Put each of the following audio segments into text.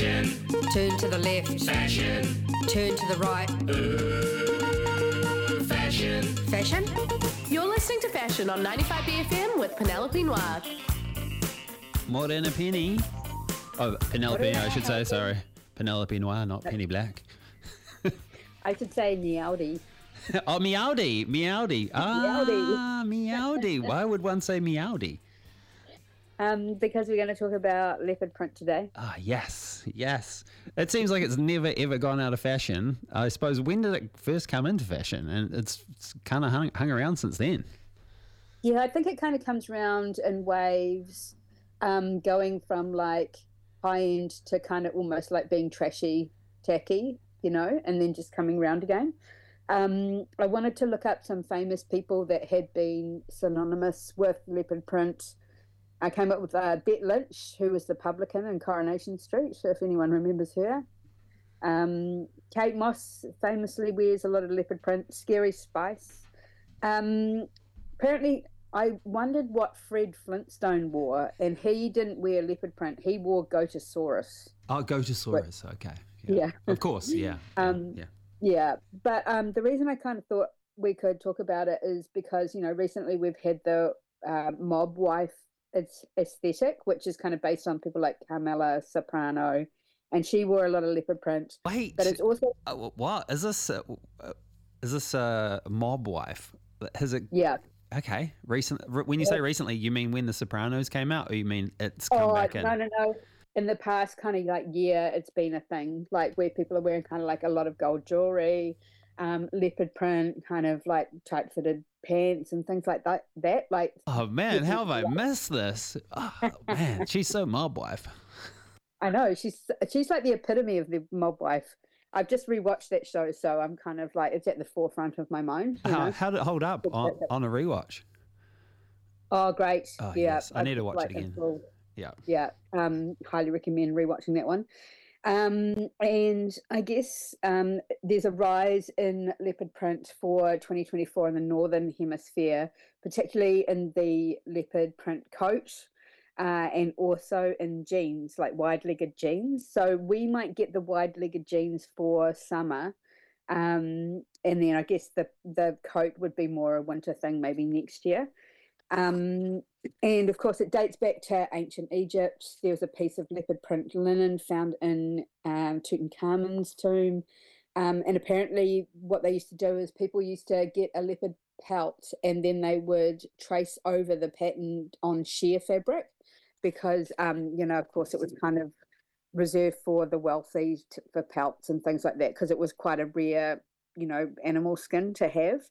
Fashion. Turn to the left. Fashion. Turn to the right. Fashion. Fashion? You're listening to Fashion on 95BFM with Penelope Noir. Morena Penny. Oh, Penelope, I should say, sorry. Penelope Noir, not Penny Black. I should say Meowdy. Oh, Meowdy. Ah, Meowdy. Why would one say Meowdy? Because we're going to talk about leopard print today. Ah, yes. It seems like it's never, ever gone out of fashion. I suppose, when did it first come into fashion? And it's kind of hung around since then. Yeah, I think it kind of comes around in waves, going from like high-end to kind of almost like being trashy, tacky, and then just coming around again. I wanted to look up some famous people that had been synonymous with leopard print. I came up with Bette Lynch, who was the publican in Coronation Street, if anyone remembers her. Kate Moss famously wears a lot of leopard print. Scary Spice. Apparently, I wondered what Fred Flintstone wore, and he didn't wear leopard print. He wore Gotosaurus. Oh, Gotosaurus, okay. Yeah. Of course, yeah. Yeah, but the reason I kind of thought we could talk about it is because, recently we've had the mob wife aesthetic, which is kind of based on people like Carmela Soprano, and she wore a lot of leopard print. Wait, but it's also what is this? Is this a mob wife? Has it? Yeah. Okay. When you say recently, you mean when The Sopranos came out, or you mean it's come back in? No. In the past kind of like year, it's been a thing, like where people are wearing kind of like a lot of gold jewelry, leopard print, kind of like tight-fitted pants and things like that. Like, oh man, how have I missed this? Oh, man, she's so mob wife. I know, she's like the epitome of the mob wife. I've just rewatched that show, so I'm kind of like, it's at the forefront of my mind. How did it hold up on a rewatch? Oh, great. Oh, yeah. Yes. I need to watch it again. Yeah. Highly recommend rewatching that one. And I guess there's a rise in leopard print for 2024 in the Northern Hemisphere, particularly in the leopard print coat and also in jeans, like wide-legged jeans. So we might get the wide-legged jeans for summer. And then I guess the coat would be more a winter thing maybe next year. And of course, it dates back to ancient Egypt. There was a piece of leopard print linen found in Tutankhamun's tomb. And apparently what they used to do is people used to get a leopard pelt and then they would trace over the pattern on sheer fabric because, of course, it was kind of reserved for the wealthy for pelts and things like that because it was quite a rare, animal skin to have.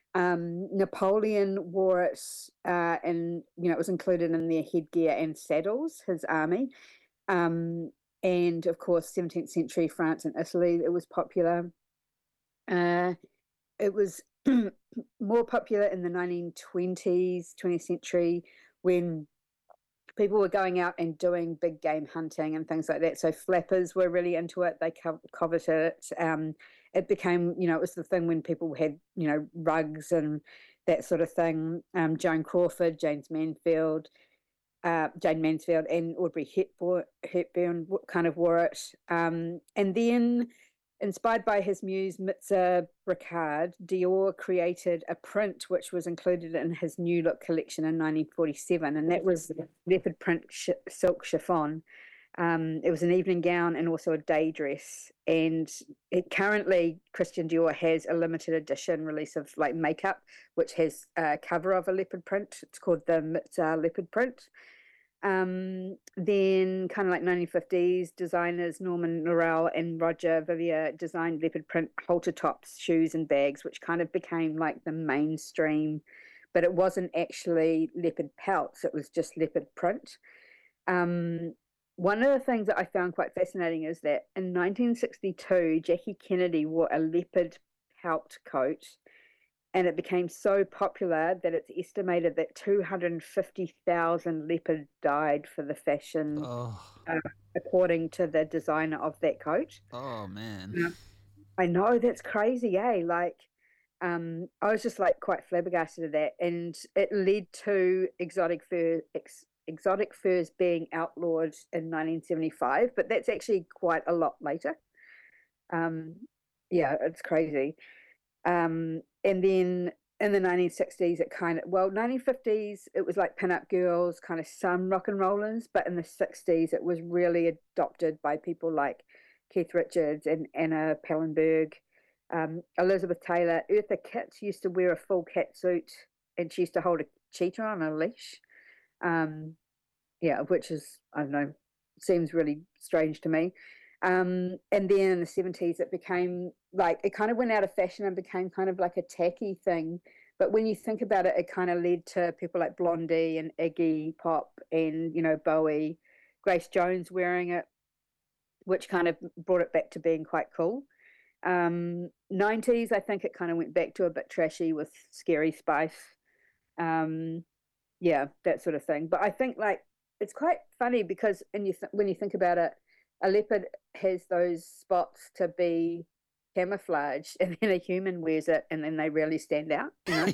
Napoleon wore it, and it was included in their headgear and saddles, his army. And of course, 17th century France and Italy, it was popular. It was more popular in the 1920s, 20th century, when people were going out and doing big game hunting and things like that. So flappers were really into it. They coveted it. It became, it was the thing when people had, rugs and that sort of thing. Joan Crawford, Jane Mansfield, and Audrey Hepburn kind of wore it. And then, inspired by his muse Mitza Bricard, Dior created a print which was included in his New Look collection in 1947, and that was leopard print silk chiffon. It was an evening gown and also a day dress. And currently, Christian Dior has a limited edition release of like makeup, which has a cover of a leopard print. It's called the Mitza leopard print. Then kind of like 1950s, designers Norman Norell and Roger Vivier designed leopard print halter tops, shoes and bags, which kind of became like the mainstream, but it wasn't actually leopard pelts. It was just leopard print. One of the things that I found quite fascinating is that in 1962, Jackie Kennedy wore a leopard pelt coat, and it became so popular that it's estimated that 250,000 leopard died for the fashion, according to the designer of that coat. Oh, man. I know, that's crazy, eh? Like, I was just like quite flabbergasted at that, and it led to exotic fur exotic furs being outlawed in 1975, but that's actually quite a lot later. Yeah, it's crazy. And then in the 1960s, 1950s, it was like pin-up girls, kind of some rock and rollers, but in the 60s, it was really adopted by people like Keith Richards and Anna Pallenberg, Elizabeth Taylor. Eartha Kitt used to wear a full cat suit, and she used to hold a cheetah on a leash. Yeah, which is, I don't know, seems really strange to me. And then in the 70s, it became like, it kind of went out of fashion and became kind of like a tacky thing. But when you think about it, it kind of led to people like Blondie and Iggy Pop and, Bowie, Grace Jones wearing it, which kind of brought it back to being quite cool. 90s, I think it kind of went back to a bit trashy with Scary Spice. Yeah, that sort of thing. But I think like it's quite funny because when you think about it, a leopard has those spots to be camouflaged, and then a human wears it, and then they really stand out.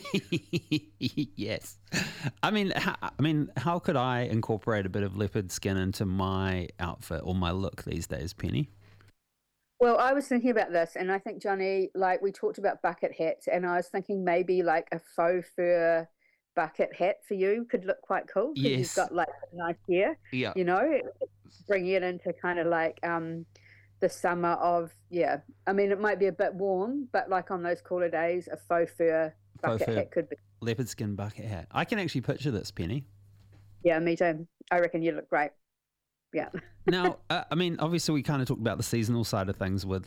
Yes, I mean, how could I incorporate a bit of leopard skin into my outfit or my look these days, Penny? Well, I was thinking about this, and I think, Johnny, like we talked about bucket hats, and I was thinking maybe like a faux fur bucket hat for you could look quite cool because you've got like a nice hair. Yeah, bring it into kind of like the summer of, I mean, it might be a bit warm, but like on those cooler days, a faux fur bucket hat could be. Leopard skin bucket hat. I can actually picture this, Penny. Yeah, me too. I reckon you look great. Yeah. Now, I mean, obviously we kind of talked about the seasonal side of things with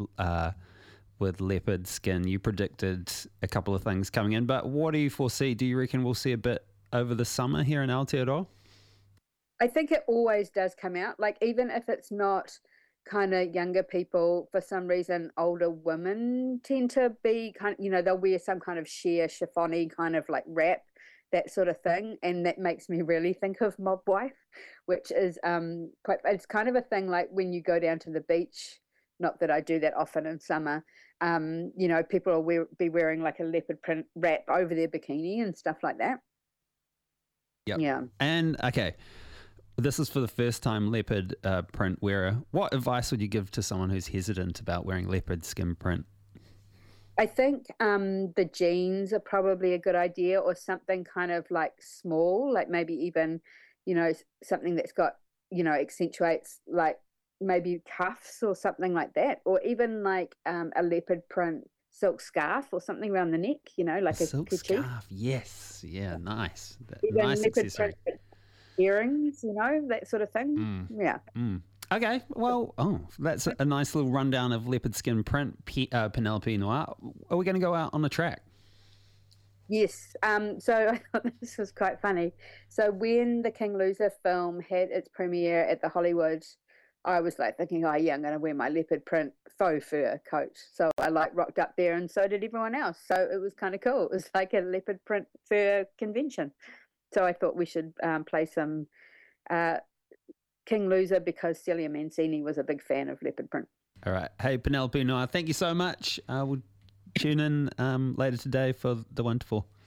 leopard skin. You predicted a couple of things coming in, but what do you foresee? Do you reckon we'll see a bit over the summer here in Aotearoa? I think it always does come out. Like, even if it's not kind of younger people, for some reason, older women tend to be kind of, they'll wear some kind of sheer chiffony kind of like wrap, that sort of thing. And that makes me really think of Mob Wife, which is it's kind of a thing like when you go down to the beach, not that I do that often in summer, people will be wearing like a leopard print wrap over their bikini and stuff like that. Yep. Yeah. And okay, this is for the first time leopard print wearer. What advice would you give to someone who's hesitant about wearing leopard skin print? I think the jeans are probably a good idea, or something kind of like small, like maybe even, something that's got, accentuates like maybe cuffs or something like that, or even like a leopard print silk scarf or something around the neck, like a silk kerchief. Scarf. Yes. Yeah. Nice. Even nice accessory. Earrings, that sort of thing. Yeah. Okay, well, that's a nice little rundown of leopard skin print, Penelope Noir. Are we going to go out on the track? Yes. So I thought this was quite funny. So when the King Loser film had its premiere at the Hollywood, I was like thinking, I'm going to wear my leopard print faux fur coat. So I rocked up there, and so did everyone else. So it was kind of cool. It was like a leopard print fur convention. So I thought we should play some King Loser because Celia Mancini was a big fan of leopard print. All right. Hey, Penelope Noir, thank you so much. We'll tune in later today for the 1 to 4.